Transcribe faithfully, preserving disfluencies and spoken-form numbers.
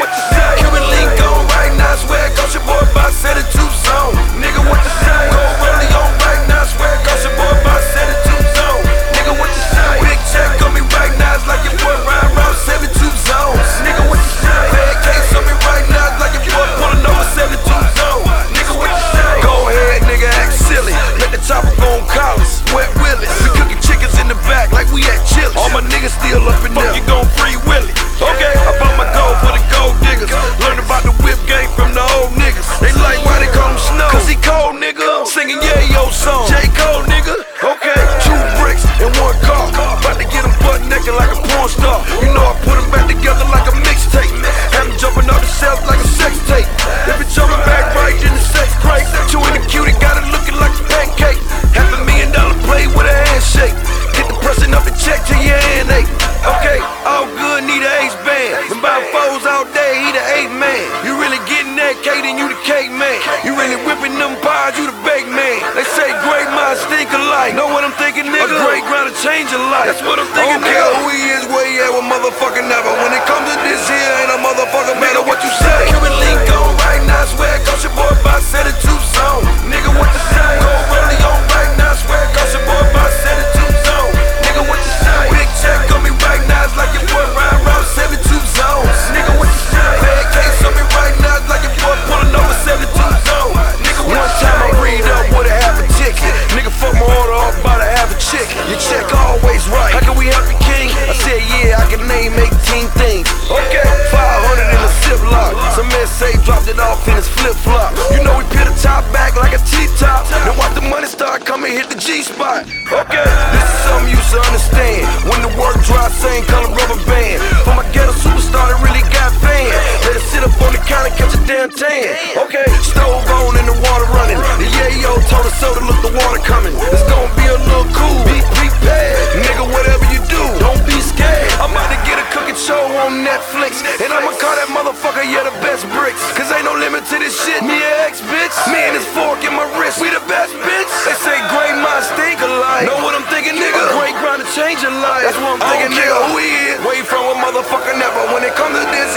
what you say? Cuban link on right now, I swear it cost your boy about seventy-two zone. Nigga, what you say? Gold rollie on right now, I swear it cost your boy about seventy-two zone. Nigga, what you say? Big check on me right now, it's like your boy riding around seventy-two zones. Nigga, what you say? Bad case on me right now, it's like your boy pulling over seventy-two zone. Nigga, what you say? Go ahead, nigga, act silly. Let the chopper go on collars, wet willies. We cooking chickens in the back like we at Chili's. All my niggas still up in there. You gon' free Willie. Okay, I bought my gold for the gold diggers. Learn about the whip game from the old niggas. They like why they call him Snow, cause he cold, nigga. Singing yeah yo song. J. Cole, nigga. Okay, two bricks and one car. About to get him butt naked like a porn star. You know I put him back together like a mixtape. Have him jumping off the shelf like a sex tape. If it jumping back right, then the sex crate. Two in the cutie, got it looking like a pancake. Half a million dollar play with a handshake. Get the pressing up the check till your hand ache. Okay, all good, need a ace band. Been buying foes all day, he the eighth man. You really getting that cake, then you the cake man. You really whipping them pies, you the bake man. They say great minds think alike. Know what I'm thinking, nigga? A great ground to change your life. That's what I'm thinking, nigga. Who he is, where he at, with motherfucking never. When it comes to this here, ain't a motherfucker matter what you say. Cuban link on right now, I swear it cost your boy about seventy-two zone. Nigga, what you say? Gold rollie on right now, I swear it cost your boy about seventy-two zone. Nigga, what you say? Big check on me right now, it's like your boy riding around seventy-two zones. Nigga, what you say? Bad case on me right now, it's like your boy pulling over seventy-two zones. Nigga, one time I read up with a half a ticket. Nigga, fuck my order up about a half a chick. Your check always right. How can we help you, king? I said, yeah, I can name eighteen things. Okay, five hundred in a Ziploc. Some S A dropped it off in his flip flop. You know we peel the top back like a T-top. Then watch the money start coming, hit the G-spot. Okay, this is something you should understand. When the work dry, same color rubber band. For my ghetto superstar that really got fans. Let it sit up on the counter, catch a damn tan. Okay, stove on and the water running. The yayo told us so to look the water coming. It's gonna be a little cool. Be prepared, nigga. Whatever you do, don't be scared. I'm about to get a cooking show on Netflix, and I'ma call that motherfucker yeah the best bricks. Cause ain't no limit to this shit. Me and X, bitch. Me and this fork in my wrist. We the best, bitch. They say great minds think alike. Know what I'm thinking, nigga? A great grind to change your life. That's what I'm thinking, nigga. Who he is? Where you from? A motherfucker never. When it comes to this